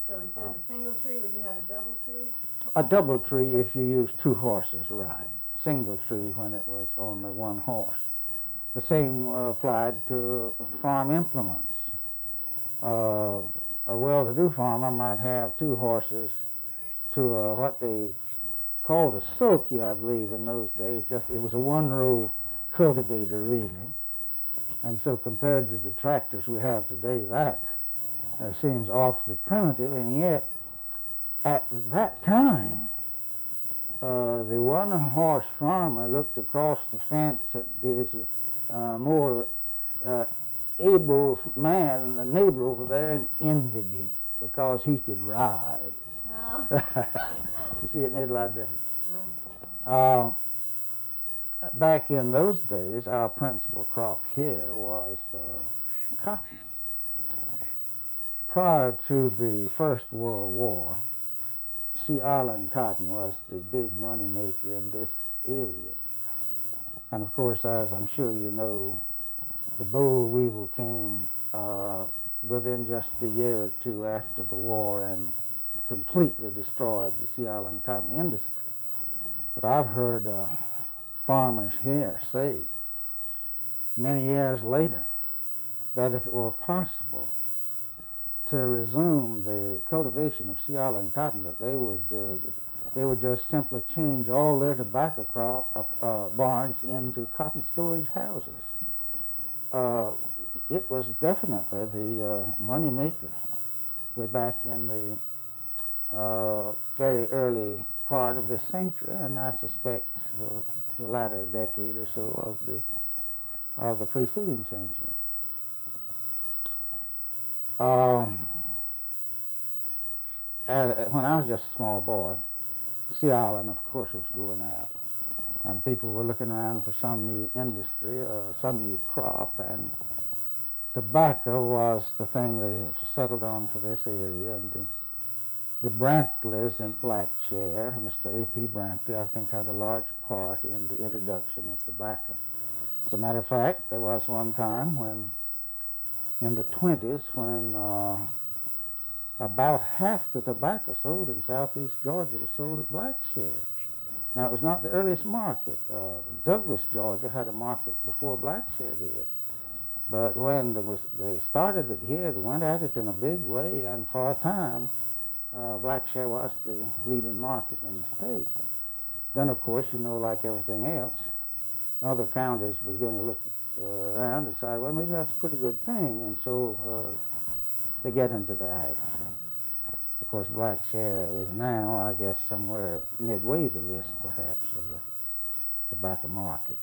So instead of a single tree, would you have a double tree? A double tree if you use two horses, right. Single tree when it was only one horse. The same applied to farm implements. A well-to-do farmer might have two horses to what they called a sulky, I believe, in those days. Just it was a one-row cultivator, really. And so compared to the tractors we have today, that seems awfully primitive, and yet at that time, the one-horse farmer looked across the fence at this more able man in the neighbor over there and envied him because he could ride. Oh. You see, it made a lot of difference. Right. Back in those days, our principal crop here was cotton. Prior to the First World War, Sea Island cotton was the big money maker in this area. And of course, as I'm sure you know, the boll weevil came within just a year or two after the war and completely destroyed the Sea Island cotton industry. But I've heard farmers here say many years later that if it were possible to resume the cultivation of Sea Island cotton, that they would just simply change all their tobacco crop barns into cotton storage houses. It was definitely the money maker way back in the very early part of this century, and I suspect the latter decade or so of the preceding century. When I was just a small boy, Sea Island, of course, was going out, and people were looking around for some new industry or some new crop, and tobacco was the thing they settled on for this area. And the Brantleys in Blackshare, Mr. A.P. Brantley, I think, had a large part in the introduction of tobacco. As a matter of fact, there was one time when, in the 20s, when about half the tobacco sold in southeast Georgia was sold at Blackshare. Now, it was not the earliest market. Douglas, Georgia had a market before Blackshare did. But when they started it here, they went at it in a big way, and for a time, Blackshare was the leading market in the state. Then, of course, you know, like everything else, other counties began to look around and decide, well, maybe that's a pretty good thing, and so they get into the act. Of course, Blackshare is now, I guess, somewhere midway the list, perhaps, of the tobacco markets.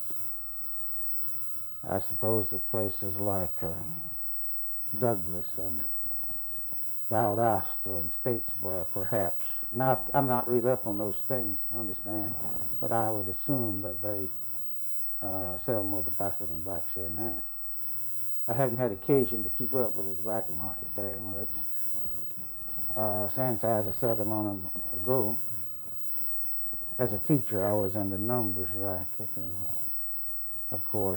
I suppose that places like Douglas and Valdosta and Statesboro, perhaps. Now, I'm not read up on those things, understand, but I would assume that they sell more tobacco than Blackshare now. I haven't had occasion to keep up with the tobacco market very much. Since, as I said a moment ago, as a teacher, I was in the numbers racket, and of course,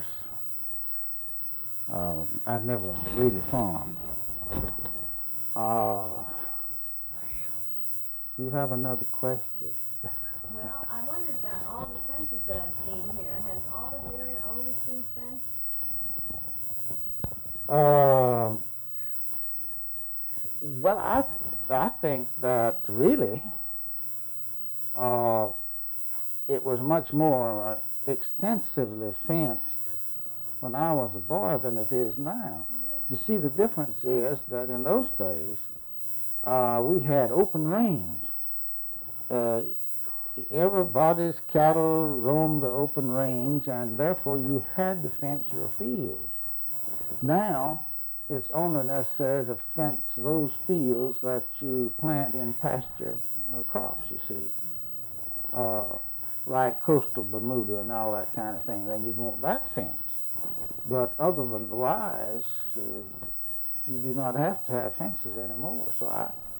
I've never really farmed. You have another question? Well, I wondered about all the fences that I've seen here. Has all this area always been fenced? Well, I think that really it was much more extensively fenced when I was a boy than it is now. You see, the difference is that in those days we had open range. Everybody's cattle roamed the open range, and therefore you had to fence your fields. Now, it's only necessary to fence those fields that you plant in pasture crops, you see, like coastal Bermuda and all that kind of thing. Then you'd want that fenced. But otherwise, you do not have to have fences anymore. So